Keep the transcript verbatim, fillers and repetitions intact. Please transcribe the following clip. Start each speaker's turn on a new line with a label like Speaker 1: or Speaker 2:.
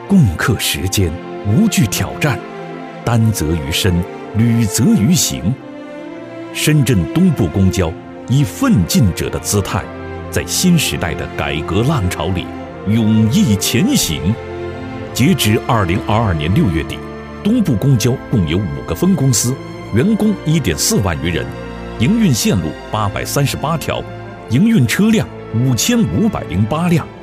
Speaker 1: 共克时艰，无惧挑战，担责于身，履责于行。深圳东部公交以奋进者的姿态，在新时代的改革浪潮里勇毅前行。截至二零二二年六月底，东部公交共有五个分公司，员工一点四万余人，营运线路八百三十八条，营运车辆五千五百零八辆。